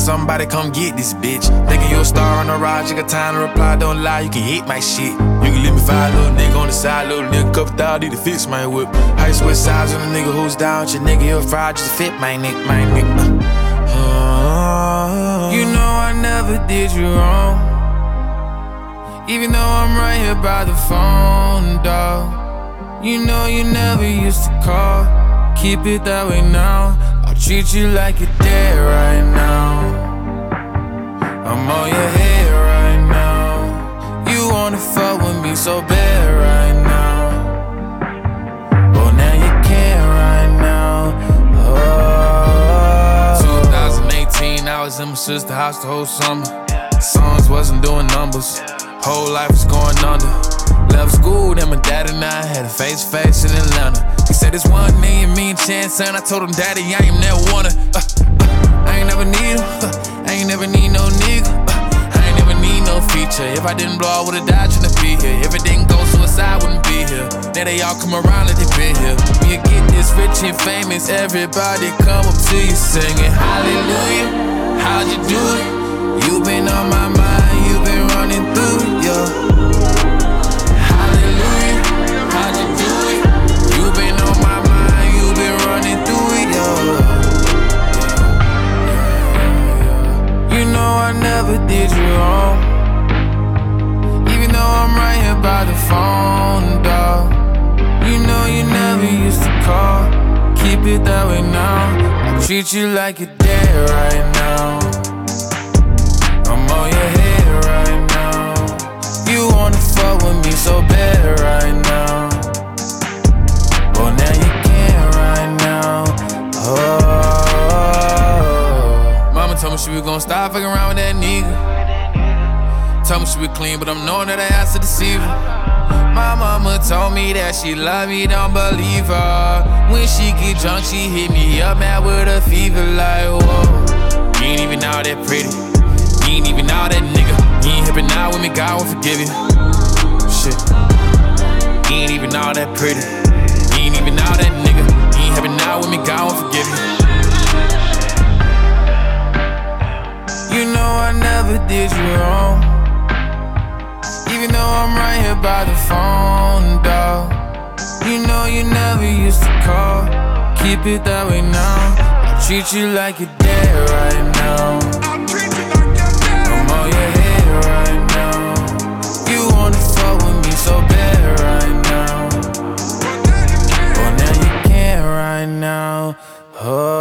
somebody come get this bitch. Thinking you a star on the rise, you got time to reply, don't lie, you can hit my shit. You can leave me 5 little nigga on the side, little nigga, couple thousand, need to fix my whip. High switch size on a nigga who's down, your nigga, you're fried just to fit my neck, my neck. You know I never did you wrong, even though I'm right here by the phone, dawg. You know you never used to call, keep it that way now. I'll treat you like you're dead right now. I'm on your head right now. You wanna fuck with me so bad right now. Oh, now you can't right now. Oh. 2018, I was in my sister's house the whole summer. Songs wasn't doing numbers, whole life was going under. Left school, then my dad and I had a face-to-face in Atlanta. He said it's 1 million mean chance, son. I told him, daddy, I ain't never wanna. I ain't never need him. I ain't never need no nigga. I ain't never need no feature. If I didn't blow, I would've died trying to be here. If it didn't go, suicide wouldn't be here. Now they all come around like they been here. When you get this rich and famous, everybody come up to you singing hallelujah. How'd you do it? You been on my mind, you been running through it, yeah. How'd you do it? You been on my mind, you been running through it, yeah. You know I never did you wrong, even though I'm right here by the phone, dawg. You know you never used to call, keep it that way now. I treat you like you're dead right now. I'm on your head right now. You wanna fuck with me so bad right now. Oh, now you can't right now. Oh. Mama told me she was gon' stop fucking around with that nigga. Told me she was clean, but I'm knowing that I asked to deceive her. My mama told me that she love me, don't believe her. When she get drunk, she hit me up, mad with a fever like, whoa. You ain't even all that pretty, you ain't even all that nigga. You ain't hippin' out with me, God will forgive you. Shit, you ain't even all that pretty, you ain't even all that nigga. You ain't hippin' out with me, God will forgive you. You know I never did you wrong, even though I'm right here by the phone, dawg. You know you never used to call, keep it that way now. I treat you like you're dead right now. I'm on your head right now. You wanna fuck with me so bad right now. Oh, now you can't right now. Oh.